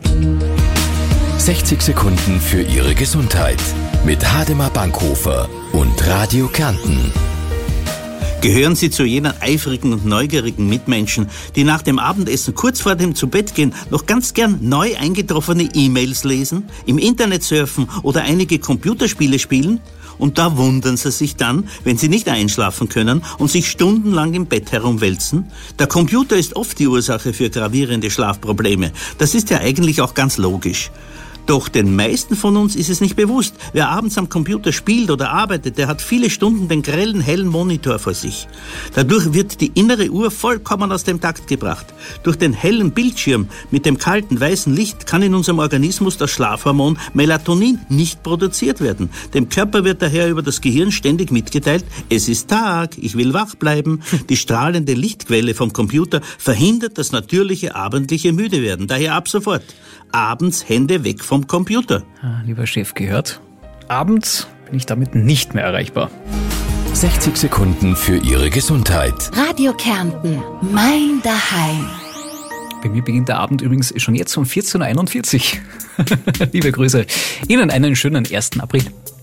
sechzig Sekunden für Ihre Gesundheit mit Hademar Bankhofer und Radio Kärnten. Gehören Sie zu jenen eifrigen und neugierigen Mitmenschen, die nach dem Abendessen kurz vor dem Zubettgehen noch ganz gern neu eingetroffene E-Mails lesen, im Internet surfen oder einige Computerspiele spielen? Und da wundern Sie sich dann, wenn Sie nicht einschlafen können und sich stundenlang im Bett herumwälzen? Der Computer ist oft die Ursache für gravierende Schlafprobleme. Das ist ja eigentlich auch ganz logisch. Doch den meisten von uns ist es nicht bewusst. Wer abends am Computer spielt oder arbeitet, der hat viele Stunden den grellen, hellen Monitor vor sich. Dadurch wird die innere Uhr vollkommen aus dem Takt gebracht. Durch den hellen Bildschirm mit dem kalten, weißen Licht kann in unserem Organismus das Schlafhormon Melatonin nicht produziert werden. Dem Körper wird daher über das Gehirn ständig mitgeteilt, es ist Tag, ich will wach bleiben. Die strahlende Lichtquelle vom Computer verhindert das natürliche abendliche Müdewerden. Daher ab sofort abends Hände weg vom Computer. Ah, lieber Chef, gehört? Abends bin ich damit nicht mehr erreichbar. sechzig Sekunden für Ihre Gesundheit. Radio Kärnten, mein Daheim. Bei mir beginnt der Abend übrigens schon jetzt um vierzehn Uhr einundvierzig. Liebe Grüße. Ihnen einen schönen ersten April.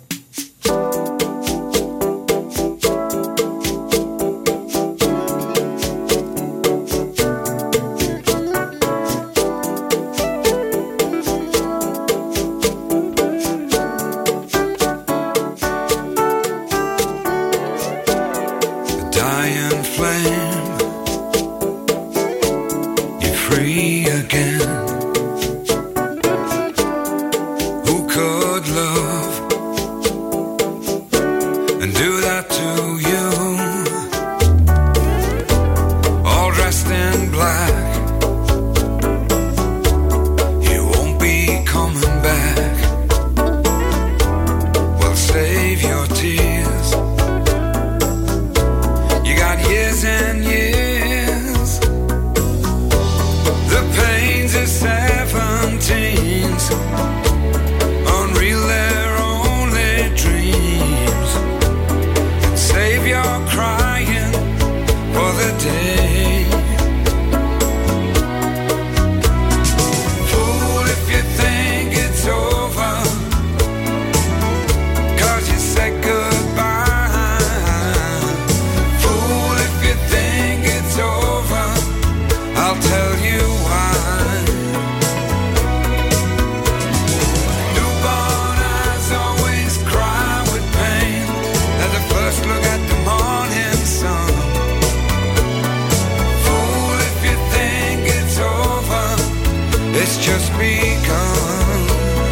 Dying flame, you're free again. Who could love and do that to you? All dressed in black, you won't be coming back. Well, save your tears. Years and years, the pains of seventeens, unreal, they're only dreams. Save your crying for the day. Fool if you think it's over, 'cause you said goodbye. I'll tell you why. Newborn eyes always cry with pain at the first look at the morning sun. Fool if you think it's over, it's just begun.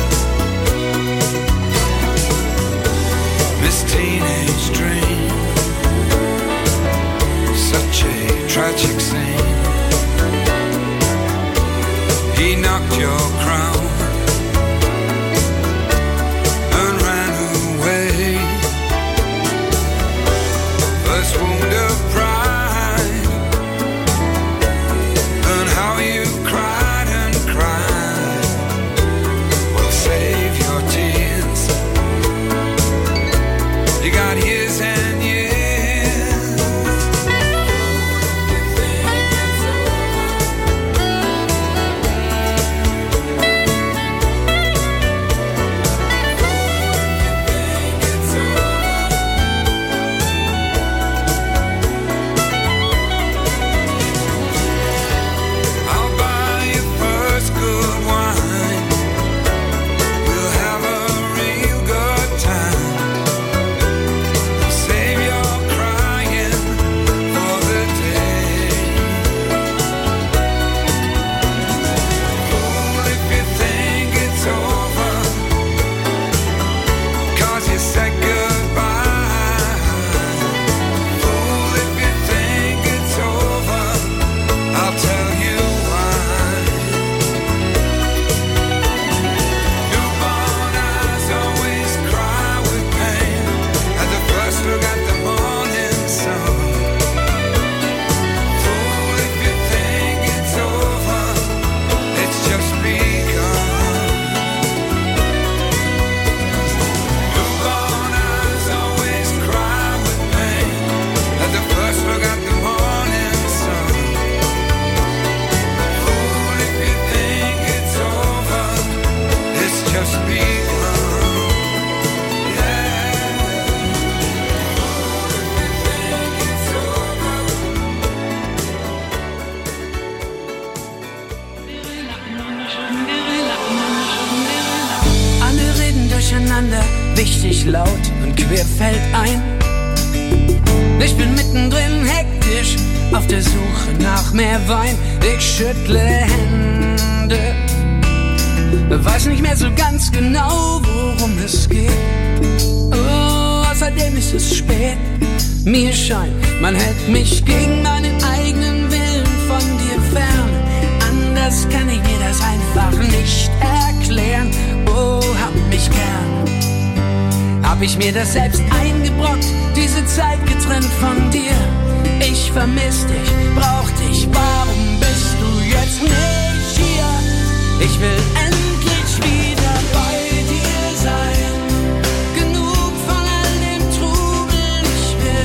Miss Teenage Dream, such a tragic scene. He knocked your crown and ran away. First wound of pride, and how you cried and cried. Well, save your tears. You got years and years. Wichtig, laut und quer fällt ein. Ich bin mittendrin hektisch auf der Suche nach mehr Wein. Ich schüttle Hände, weiß nicht mehr so ganz genau, worum es geht. Oh, außerdem ist es spät. Mir scheint, man hält mich gegen meinen eigenen Willen von dir fern. Anders kann ich mir das einfach nicht erklären. Oh, hab mich gern. Hab ich mir das selbst eingebrockt, diese Zeit getrennt von dir. Ich vermiss dich, brauch dich, warum bist du jetzt nicht hier? Ich will endlich wieder bei dir sein. Genug von all dem Trubel, ich will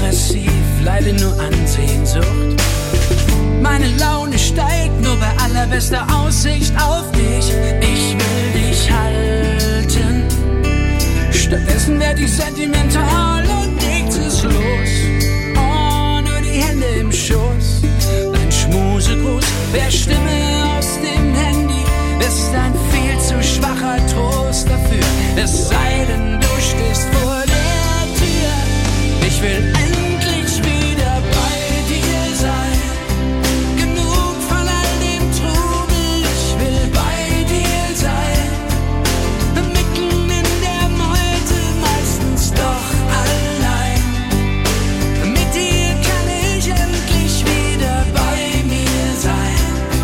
massiv, leide nur an Sehnsucht. Meine Laune steigt nur bei allerbester Aussicht auf dich. Ich will dich halten. Stattdessen werd ich sentimental und nichts ist los. Oh, nur die Hände im Schoß. Dein Schmusegruß, wer Stimme aus dem Handy, ist ein viel zu schwacher Trost dafür. Es sei denn, du stehst vor der Tür. Ich will endlich wieder bei dir sein. Genug von all dem Trubel. Ich will bei dir sein. Mitten in der Meute, meistens doch allein. Mit dir kann ich endlich wieder bei mir sein.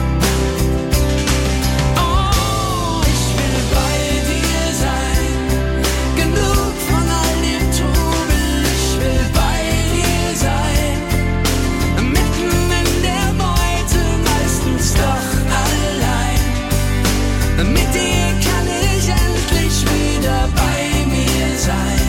Oh, ich will bei dir sein. Genug von all dem Trubel. Ich will bei dir sein. Mitten in der Meute, meistens doch allein. Mit dir kann ich endlich wieder bei mir sein.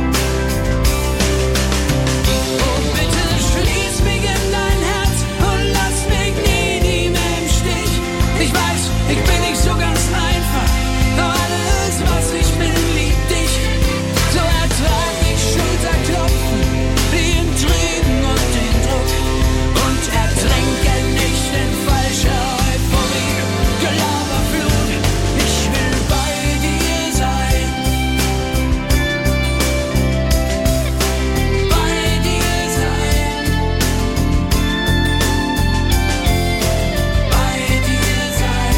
Oh, bitte schließ mich in dein Herz und lass mich nie, nie mehr im Stich. Ich weiß, ich bin nicht so ganz einfach, doch alles, was ich bin, liebt dich. So ertrag ich Schulterklopfen, die Intrigen und den Druck und ertränke nicht in falscher Euphorie. Gelaberflut, ich will bei dir sein. Bei dir sein. Bei dir sein.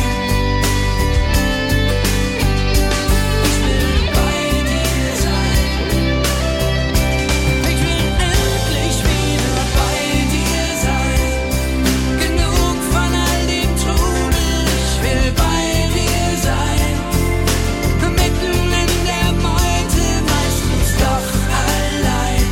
Ich will bei dir sein. Ich will endlich wieder bei dir sein. Genug von all dem Trubel. Ich will bei dir sein. Mitten in der Meute, meistens doch allein.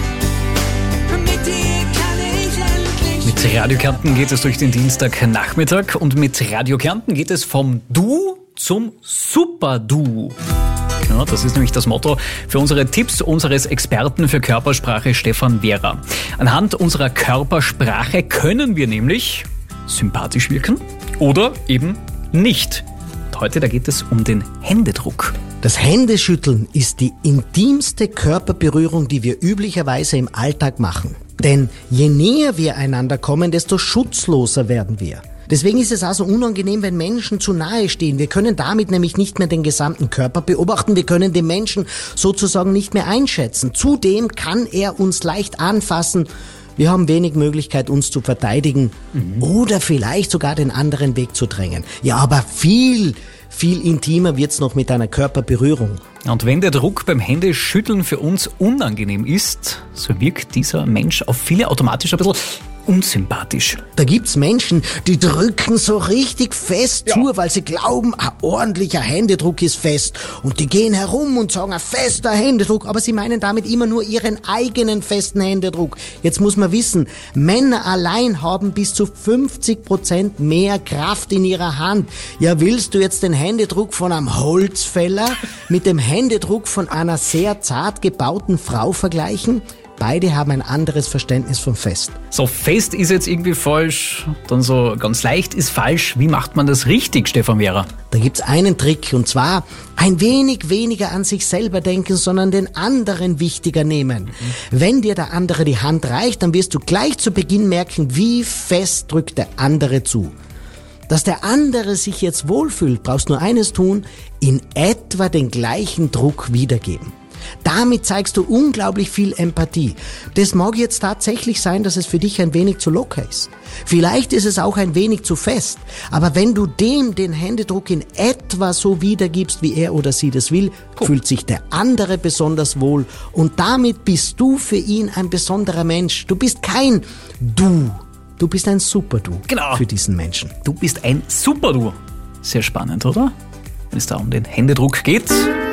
Mit dir kann ich endlich. Mit Radio Kärnten geht es durch den Dienstagnachmittag und mit Radio Kärnten geht es vom Du zum Super-Du. Ja, das ist nämlich das Motto für unsere Tipps unseres Experten für Körpersprache Stefan Wehrer. Anhand unserer Körpersprache können wir nämlich sympathisch wirken oder eben nicht. Und heute, da geht es um den Händedruck. Das Händeschütteln ist die intimste Körperberührung, die wir üblicherweise im Alltag machen. Denn je näher wir einander kommen, desto schutzloser werden wir. Deswegen ist es also unangenehm, wenn Menschen zu nahe stehen. Wir können damit nämlich nicht mehr den gesamten Körper beobachten. Wir können den Menschen sozusagen nicht mehr einschätzen. Zudem kann er uns leicht anfassen. Wir haben wenig Möglichkeit, uns zu verteidigen oder vielleicht sogar den anderen wegzudrängen. Ja, aber viel, viel intimer wird's noch mit einer Körperberührung. Und wenn der Druck beim Händeschütteln für uns unangenehm ist, so wirkt dieser Mensch auf viele automatisch ein bisschen unsympathisch. Da gibt's Menschen, die drücken so richtig fest zu, weil sie glauben, ein ordentlicher Händedruck ist fest. Und die gehen herum und sagen, ein fester Händedruck, aber sie meinen damit immer nur ihren eigenen festen Händedruck. Jetzt muss man wissen, Männer allein haben bis zu fünfzig Prozent mehr Kraft in ihrer Hand. Ja, willst du jetzt den Händedruck von einem Holzfäller mit dem Händedruck von einer sehr zart gebauten Frau vergleichen? Beide haben ein anderes Verständnis vom Fest. So fest ist jetzt irgendwie falsch, dann so ganz leicht ist falsch. Wie macht man das richtig, Stefan Wehrer? Da gibt's einen Trick, und zwar ein wenig weniger an sich selber denken, sondern den anderen wichtiger nehmen. Mhm. Wenn dir der andere die Hand reicht, dann wirst du gleich zu Beginn merken, wie fest drückt der andere zu. Dass der andere sich jetzt wohlfühlt, brauchst nur eines tun, in etwa den gleichen Druck wiedergeben. Damit zeigst du unglaublich viel Empathie. Das mag jetzt tatsächlich sein, dass es für dich ein wenig zu locker ist. Vielleicht ist es auch ein wenig zu fest. Aber wenn du dem den Händedruck in etwa so wiedergibst, wie er oder sie das will, cool, fühlt sich der andere besonders wohl. Und damit bist du für ihn ein besonderer Mensch. Du bist kein Du. Du bist ein Super-Du genau. für diesen Menschen. Du bist ein Super-Du. Sehr spannend, oder? Wenn es da um den Händedruck geht.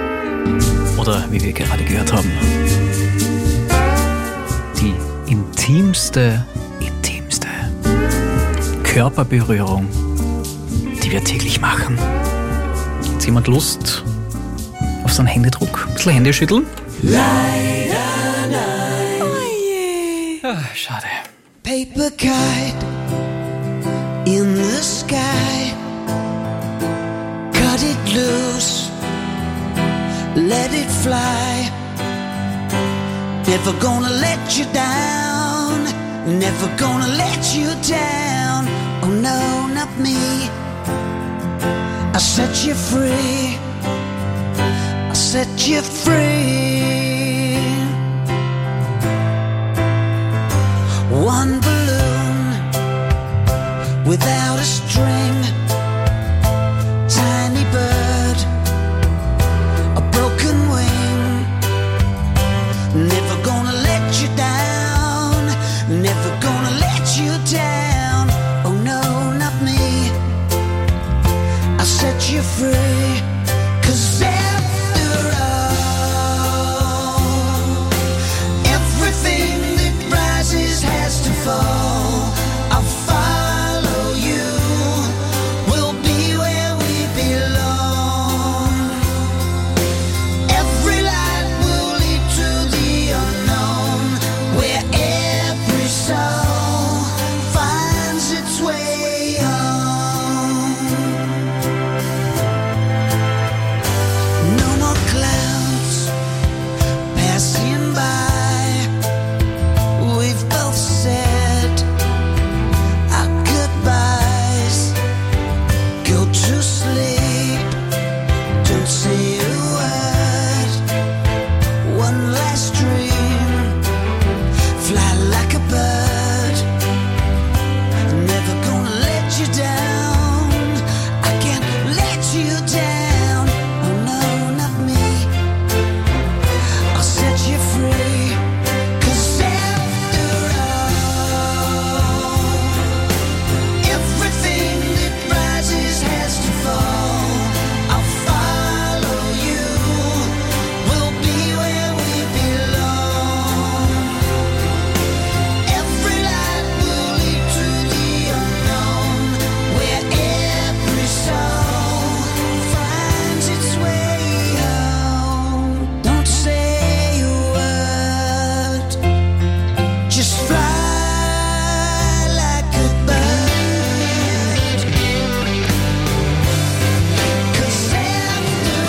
Oder wie wir gerade gehört haben, die intimste, intimste Körperberührung, die wir täglich machen. Hat jemand Lust auf so einen Händedruck? Ein bisschen Hände schütteln? Leider nein. Oh je. Ah, schade. Paper kite in the sky, cut it loose, let it fly. Never gonna let you down, never gonna let you down. Oh no, not me. I'll set you free, I'll set you free. One balloon without a string, tiny bird, a broken wing. Never gonna let you down, never gonna let you down. Oh no, not me. I'll set you free, 'cause after all, everything that rises has to fall. I'll follow you, we'll be where we belong. Every light will lead to the unknown, where every soul finds its way home. No more clouds passing by. We've both said our goodbyes. Go to sleep, don't say a word. One last dream, fly like a bird. Never gonna let you down, I can't let you down. Oh no, not me. I'll set you free, 'cause after all, everything that rises has to fall. I'll follow you, we'll be where we belong. Every light will lead to the unknown, where every soul finds its way home. Don't say a word, just fly like a bird. 'Cause after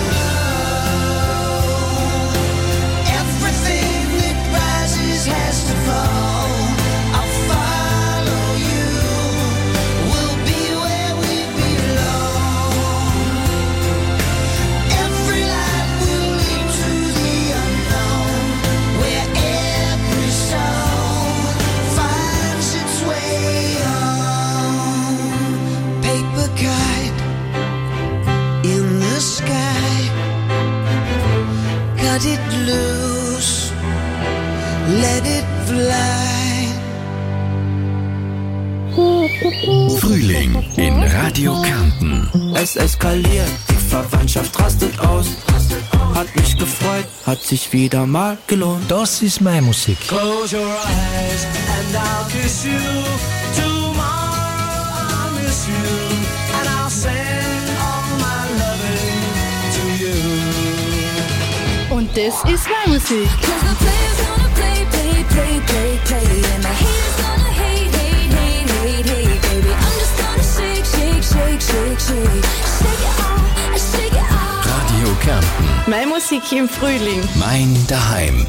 all, everything that rises has to fall. I'll follow you, we'll be where we belong. Every light will lead to the unknown, where every soul finds its way home. Paper kite in the sky, cut it loose, let it fly. Frühling in Radio Kärnten. Es eskaliert, die Verwandtschaft rastet aus. Hat mich gefreut, hat sich wieder mal gelohnt. Das ist meine Musik. Close your eyes and I'll kiss you. Tomorrow I'll miss you and I'll send all my loving to you. Und das ist meine Musik. Cause the players gonna play, play, play, play, play. And the haters gonna hate, hate, hate, hate, hate, baby. I'm just gonna shake, shake, shake, shake, shake. Shake it off, shake it off. Radio Kärnten. Meine Musik im Frühling. Mein Daheim.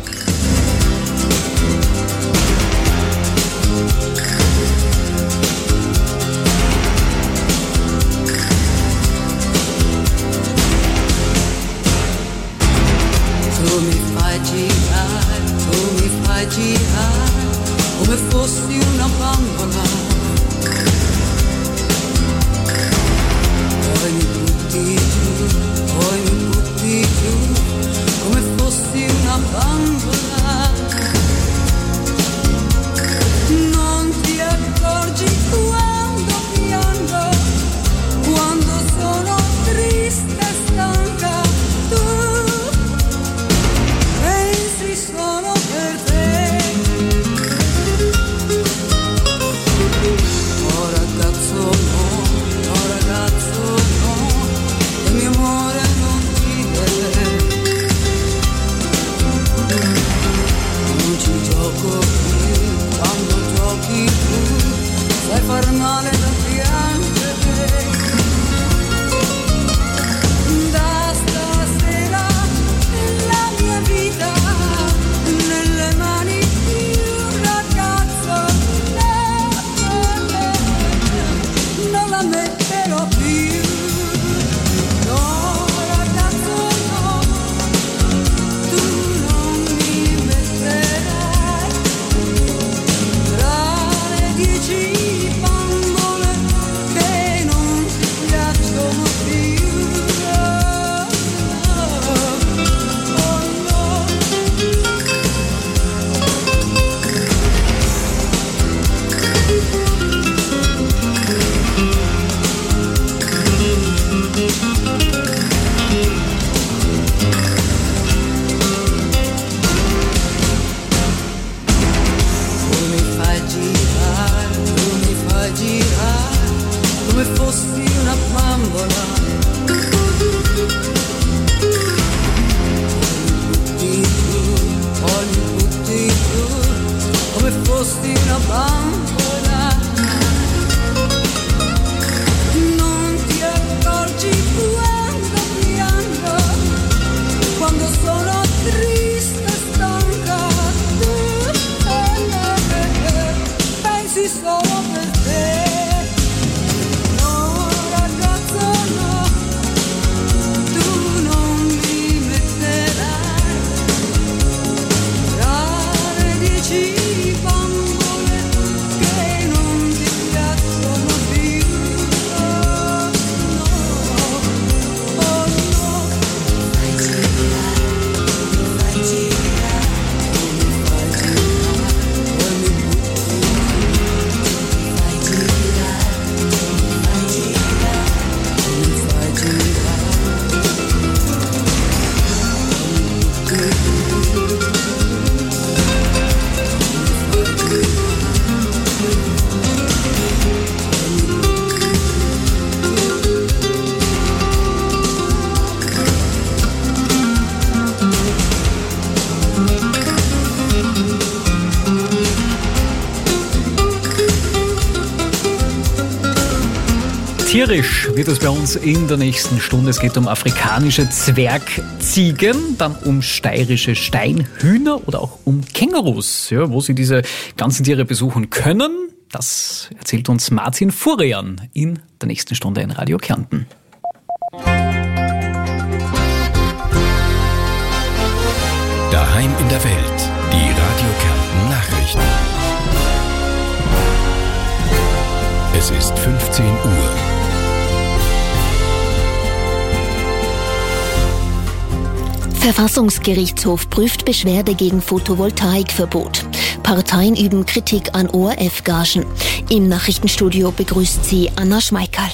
Tu mi fai girare, tu mi fai girare come fossi una bambola. Poi mi butti giù, poi mi butti giù come fossi una bambola. Non ti accorgi quando piango, quando sono triste e stanca. Tu pensi solo per te. di una bambola. Non ti accorgi quando piango, quando sono triste e stanca. Tu eh, eh, eh, pensi solo per te. No ragazzo no, tu non mi metterai tra le dieci bambole che non ti piacciono più. Oh no, oh no. Fai girare, fai girare, fai girare, poi mi butti. Fai girare, fai girare, mi fai girare. Tierisch wird es bei uns in der nächsten Stunde. Es geht um afrikanische Zwergziegen, dann um steirische Steinhühner oder auch um Kängurus, ja, wo Sie diese ganzen Tiere besuchen können. Das erzählt uns Martin Furian in der nächsten Stunde in Radio Kärnten. Daheim in der Welt, die Radio Kärnten Nachrichten. Es ist fünfzehn Uhr. Verfassungsgerichtshof prüft Beschwerde gegen Photovoltaikverbot. Parteien üben Kritik an O R F-Gagen. Im Nachrichtenstudio begrüßt sie Anna Schmeikal.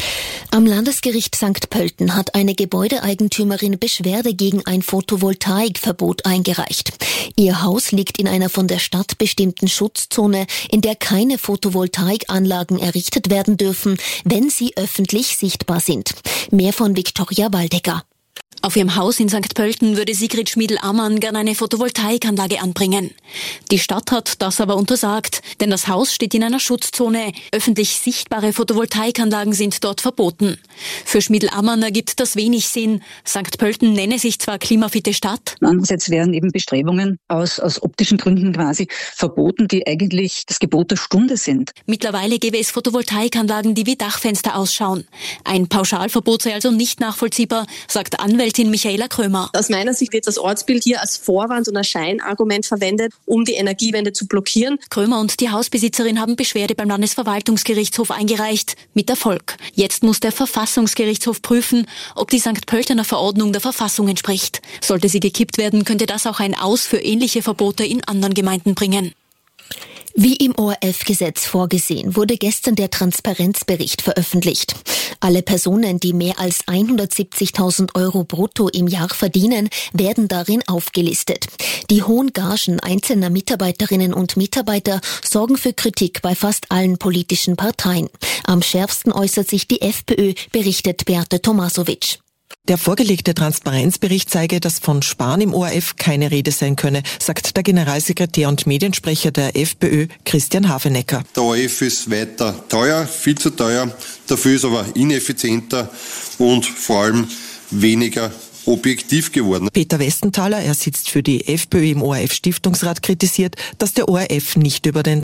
Am Landesgericht Sankt Pölten hat eine Gebäudeeigentümerin Beschwerde gegen ein Photovoltaikverbot eingereicht. Ihr Haus liegt in einer von der Stadt bestimmten Schutzzone, in der keine Photovoltaikanlagen errichtet werden dürfen, wenn sie öffentlich sichtbar sind. Mehr von Viktoria Waldecker. Auf ihrem Haus in Sankt Pölten würde Sigrid Schmiedl-Ammann gerne eine Photovoltaikanlage anbringen. Die Stadt hat das aber untersagt, denn das Haus steht in einer Schutzzone. Öffentlich sichtbare Photovoltaikanlagen sind dort verboten. Für Schmiedl-Ammann ergibt das wenig Sinn. Sankt Pölten nenne sich zwar klimafitte Stadt. Andererseits werden eben Bestrebungen aus, aus optischen Gründen quasi verboten, die eigentlich das Gebot der Stunde sind. Mittlerweile gäbe es Photovoltaikanlagen, die wie Dachfenster ausschauen. Ein Pauschalverbot sei also nicht nachvollziehbar, sagt Anwältin Michaela Krömer. Aus meiner Sicht wird das Ortsbild hier als Vorwand und als Scheinargument verwendet, um die Energiewende zu blockieren. Krömer und die Hausbesitzerin haben Beschwerde beim Landesverwaltungsgerichtshof eingereicht. Mit Erfolg. Jetzt muss der Verfassungsgerichtshof prüfen, ob die Sankt Pöltener Verordnung der Verfassung entspricht. Sollte sie gekippt werden, könnte das auch ein Aus für ähnliche Verbote in anderen Gemeinden bringen. Wie im O R F-Gesetz vorgesehen, wurde gestern der Transparenzbericht veröffentlicht. Alle Personen, die mehr als hundertsiebzigtausend Euro brutto im Jahr verdienen, werden darin aufgelistet. Die hohen Gagen einzelner Mitarbeiterinnen und Mitarbeiter sorgen für Kritik bei fast allen politischen Parteien. Am schärfsten äußert sich die FPÖ, berichtet Beate Tomasovic. Der vorgelegte Transparenzbericht zeige, dass von Sparen im O R F keine Rede sein könne, sagt der Generalsekretär und Mediensprecher der FPÖ, Christian Havenecker. Der O R F ist weiter teuer, viel zu teuer, dafür ist aber ineffizienter und vor allem weniger objektiv geworden. Peter Westenthaler, er sitzt für die FPÖ im O R F-Stiftungsrat, kritisiert, dass der O R F nicht über den